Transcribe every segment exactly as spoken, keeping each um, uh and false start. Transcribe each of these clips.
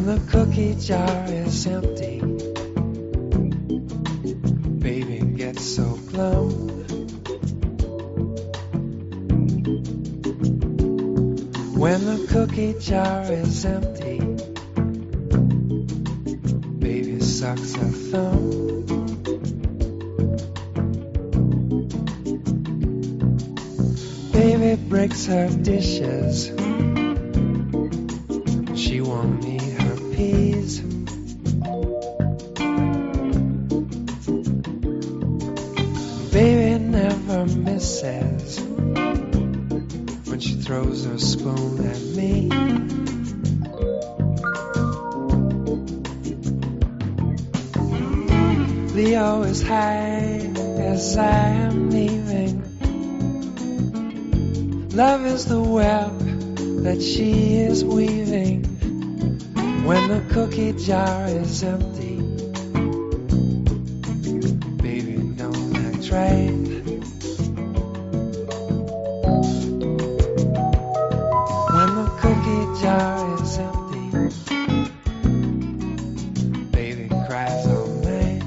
the cookie jar is empty, baby gets so glum. When the cookie jar is empty, baby sucks her thumb. Baby breaks her dishes, she won't eat her peas. Baby never misses when she throws her spoon at me. Leo is high as I am leaving. Love is the web that she is weaving. When the cookie jar is empty, baby don't act right. When the cookie jar is empty, baby cries all night.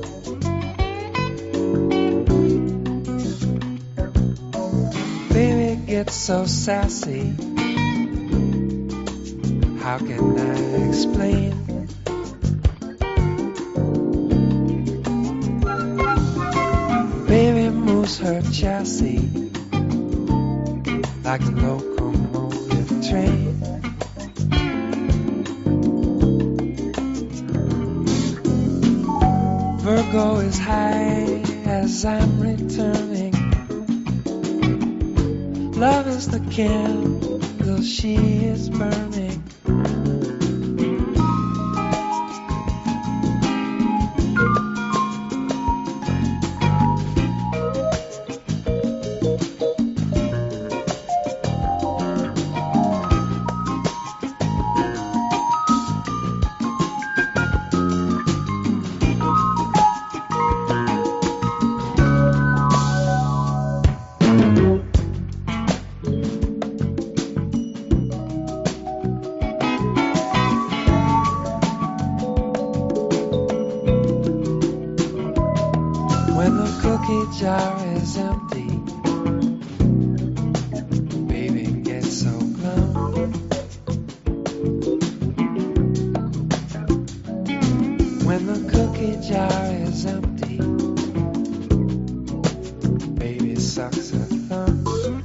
Baby gets so sassy, how can I explain? Baby moves her chassis like a locomotive train. Virgo is high as I'm returning. Love is the candle she is burning. When the cookie jar is empty, baby gets so glum. When the cookie jar is empty, baby sucks her thumb.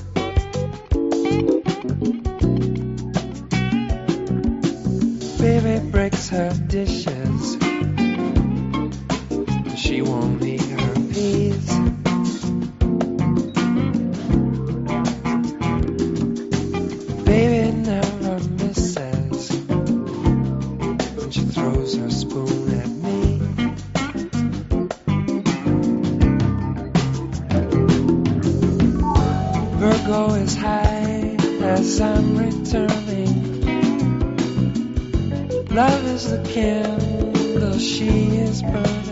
Baby breaks her dishes, she won't eat her peas. Baby never misses when she throws her spoon at me. Virgo is high as I'm returning. Love is the candle she is burning.